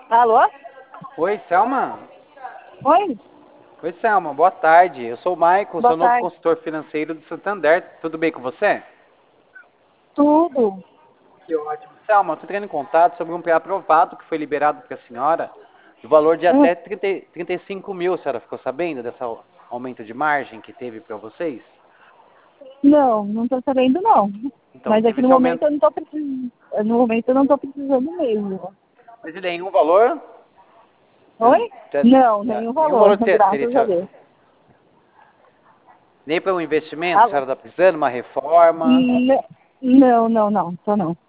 Alô? Oi, Selma? Oi? Oi, Selma, boa tarde. Eu sou o Maicon, Boa sou novo tarde. consultor financeiro do Santander. Tudo bem com você? Tudo? Que ótimo. Selma, estou entrando em contato sobre um pré-aprovado que foi liberado para a senhora, do valor de Hum, até 35 mil. A senhora ficou sabendo desse aumento de margem que teve para vocês? não estou sabendo não. Então, Mas é que teve no esse momento aumento. eu não estou precisando. No momento eu não estou precisando mesmo. Mas e nenhum valor? Oi? Não, nenhum Nenhum valor, valor graças a Deus. nem para um investimento, a Alô? senhora está precisando, uma reforma? Não, não, tô não.